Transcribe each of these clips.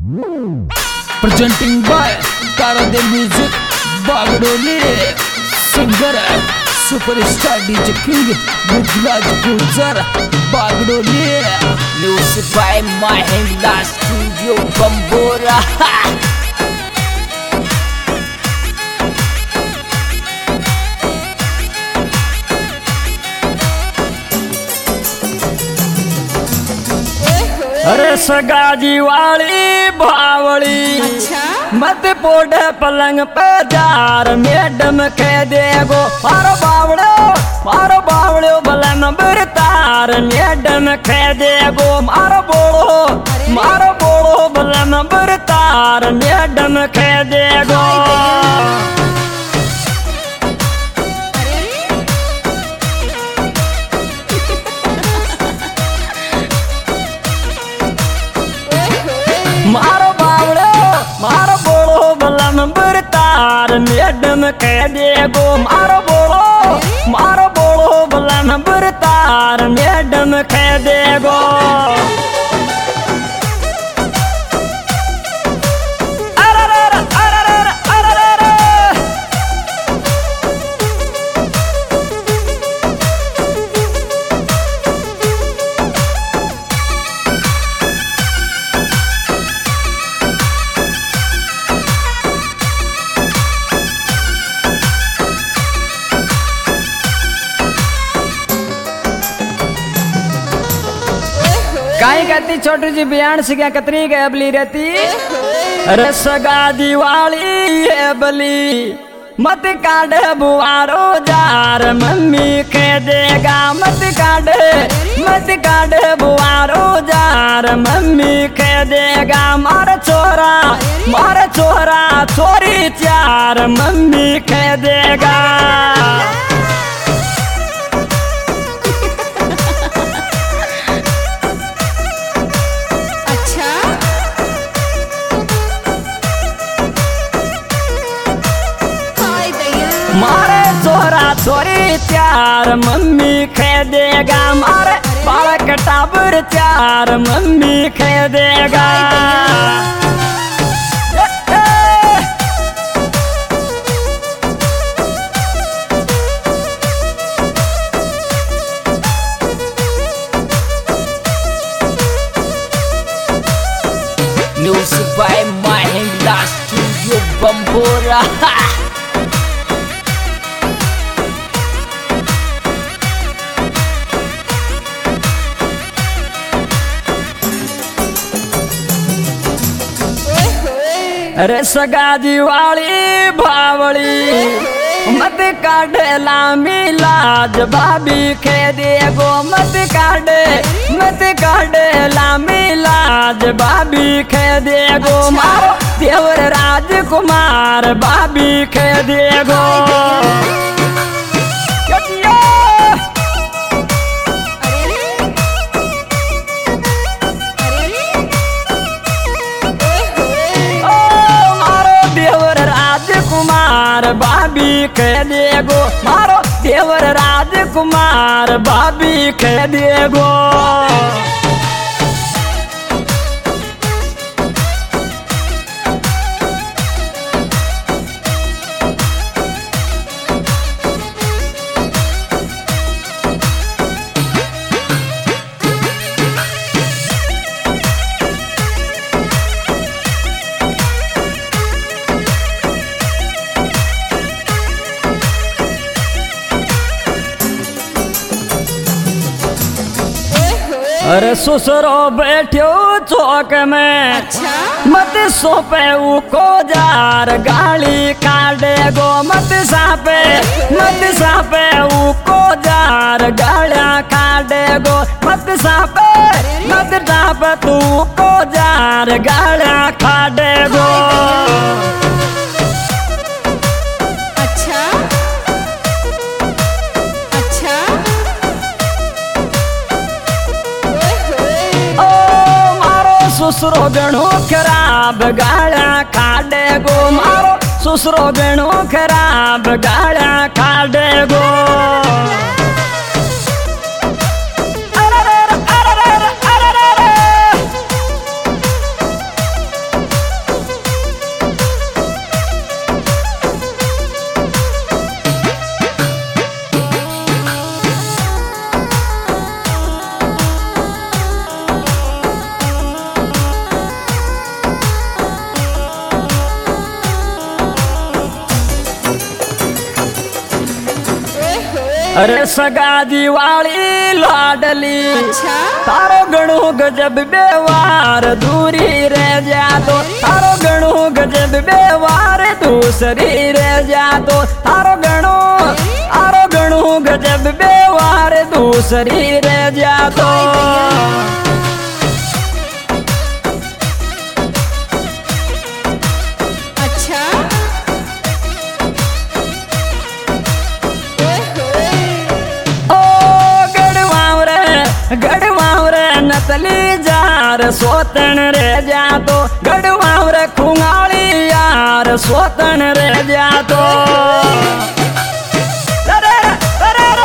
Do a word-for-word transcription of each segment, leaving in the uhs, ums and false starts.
Presenting by Karade Music, Bagdoli, singer, superstar D J King, Gujaraj Gujar, Bagdoli, music by Mahindra Studio, Bambora. अरे सगाजी वाली भावली मत पोड़ पलंग पे जार madam कह देगो मारो बावड़ो मारो बावड़ो बलन बिरतार मैडम कह देगो मारो बोलो मारो बोलो बलन बिरतार मैडम कह देगो मारो बावड़ो मारो बोलो बलन बिरतार मैडम कह देगो मारो बोलो मारो बोलो बलन बिरतार मैडम कह देगो काई कहती छोटी जी बयान से क्या कतरी गैबली रहती रसगादी वाली ये बली मत काढ़े बुआरो जार मम्मी कह देगा मत काढ़े मत काढ़े बुआरो जार मम्मी कह देगा मार छोरा मार छोरा छोरी चार मम्मी कह देगा मारे छोरा छोरी चार मम्मी कह देगा मारे बालक टाबर चार मम्मी कह देगा Music by Mahindra Studio, Bambora. अरे सगाजी वाली भावली मत काढ़े लामी लाज भाभी कह देगो मत काढ़े मत काढ़े लामी लाज भाभी कह देगो मारो देवर राजकुमार भाभी कह देगो कुमार भाभी कह देगो मारो देवर राजकुमार भाभी कह देगो अरे ससुरो बैठो चौक में अच्छा? मत सोपे उको जार गाली काटे गो मत सापे मत सापे उको जार गालियां काटे गो मत सापे मत सापे तू को जार गालियां काटे गो सुसरो गणो खराब गाड़ा खाड़े गो मारो सुसरो गणो खराब गाड़ा खाड़े गो अरे सगा दिवाली लाडली अच्छा तारो गणो गजब बेवार दूरी रह जा तो तारो गणो गजब बेवार दूसरी रह जा तो तारो गणो तारो गणो गजब बेवार दूसरी रह जा तो अच्छा ओ गढ़वावरे गढ़वावरे नतली जार सोतन रह जा तो गढ़वावरे खुंगाली यार सोतन रह जा तो अरे अरे अरे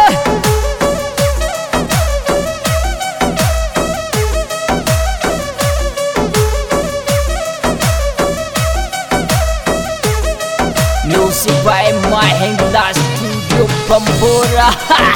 Music by Mahindra Studio Bambora.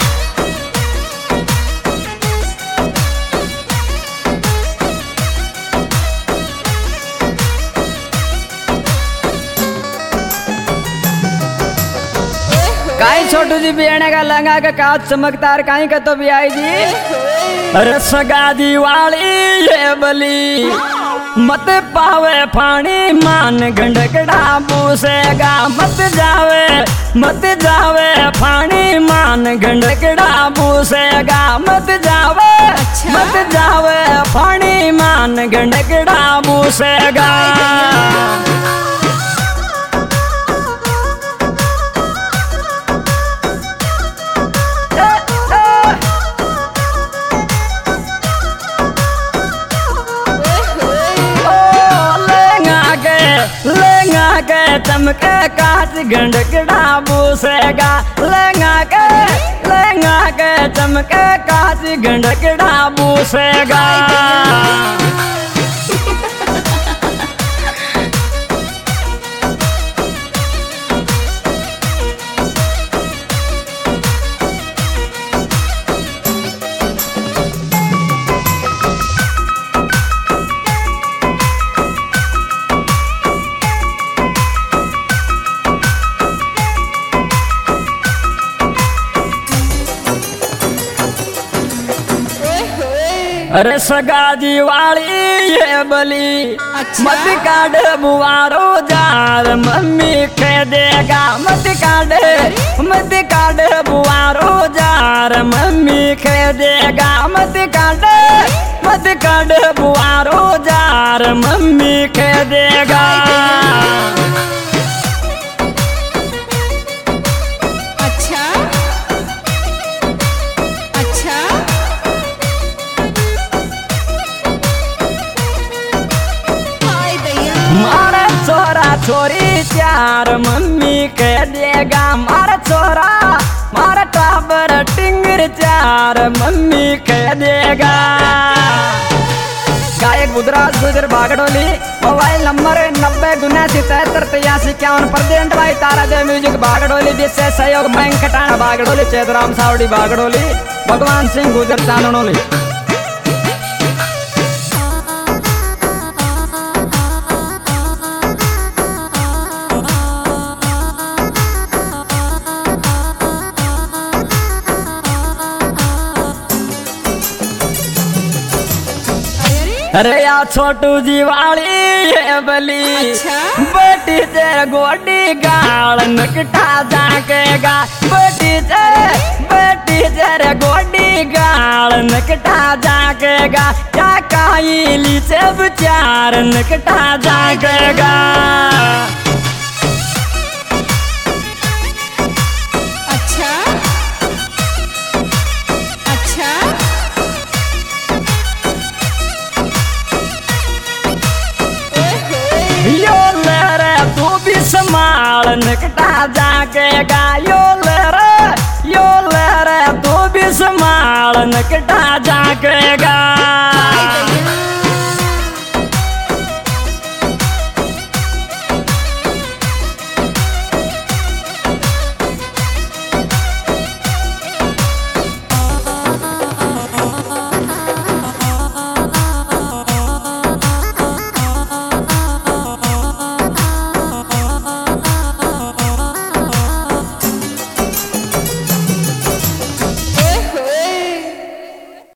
काई छोटू जी बियाने का लंगा का काच चमकदार काई का तो भी आई जी अरे सगा दिवाली ये बली मत पावे फाणी मान गंडकड़ा बूसेगा मत जावे मत जावे फाणी मान गंडकड़ा बूसेगा मत जावे अच्छा? मत जावे फाणी मान गंडकड़ा बूसेगा लेंगा के चमके काच गंडकड़ा बूसेगा लेंगा के लेंगा के चमके काच गंडकड़ा बूसेगा अरे सगा दिवाली ये बली अच्छा? मत काट बुआरो जार मम्मी कह देगा मत काट मत काट बुआरो जार मम्मी कह देगा मत काट मत काट बुआरो जार मम्मी कह देगा अच्छा अच्छा हाय दैया मारा छोरा छोरी चार मम्मी कह देगा मारा छोरा मारा टाबर टिंगर चार मम्मी कह देगा गायक बुधराज गुजर बागड़ोली मोबाइल नंबर नब्बे उनासी तिहत्तर तिरासी इक्यावन प्रेजेंट भाई तारा जय म्यूजिक बागड़ोली विशेष सहयोग बैंक कटाना बागड़ोली चेतराम सावड़ी बागड़ोली भगवान सिंह गुजर चानोली अरे या छोटू दिवाली ये बली अच्छा? बेटी तेरे गोडी गाल नकटा जाकेगा बेटी तेरे बेटी तेरे गोडी गाल नकटा जाकेगा क्या काइली से विचार नकटा जाकेगा अच्छा अच्छा यो ले रे तू भी संभाल नकटा जाकेगा यो ले रे यो ले रे तू भी संभाल नकटा जाकेगा